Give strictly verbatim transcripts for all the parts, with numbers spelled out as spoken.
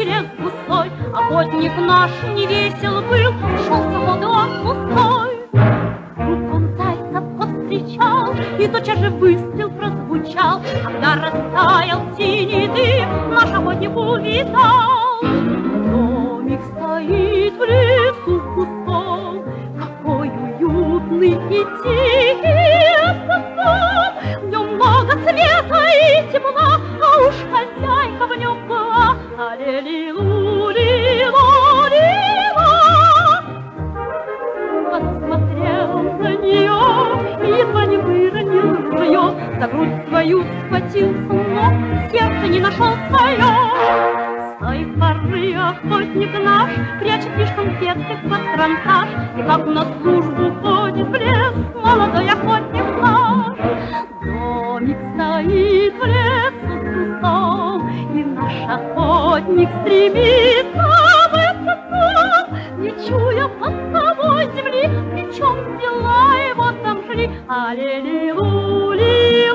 лес густой. Охотник наш не весел был, шел с охоты он пустой. Вдруг он зайцев повстречал, и тотчас же выстрел прозвучал. Когда растаял синий дым, наш охотник улетал. Домик стоит в лесу пустом, какой уютный и тихий этот дом. В нем много света и тепла, а уж хозяйка в нем была. А-ле-ли-лу-ли-лу-ли-ла. Посмотрел на нее, едва не выронил ружье. За грудь свою схватился, но сердце не нашел свое. С той поры охотник наш прячет лишь конфеты под карандаш. И как на службу ходит в лес молодой охотник наш. Домик стоит в лесу пустом, и наш охотник стремится в этот дом. Не чуя под собой земли, причем дела его там шли. А-ле-ли-лу-ли-лу-ли.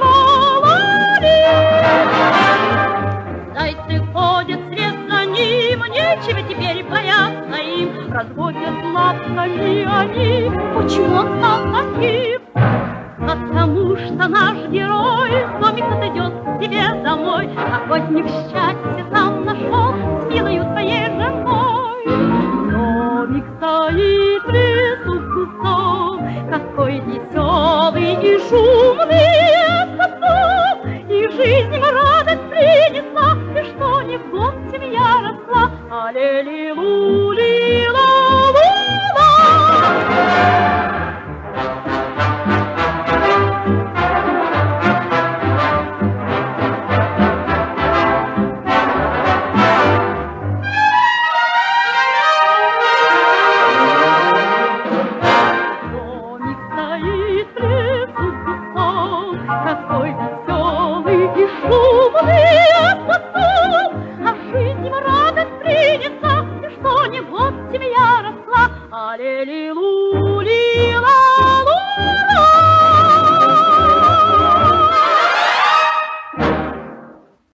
Зайцы ходят вслед за ним, нечего теперь бояться им. Разводят лапками они, почему он стал таким? Потому что наш герой в домик отойдет к себе домой. Охотник счастье там нашел с милою своей женой. Домик стоит в лесу пустом, какой веселый и шумный этот дом. И жизнь им радость принесла, и что ни в год семья росла. А-ле-ли-лу-ли-ла-лу-ла. Какой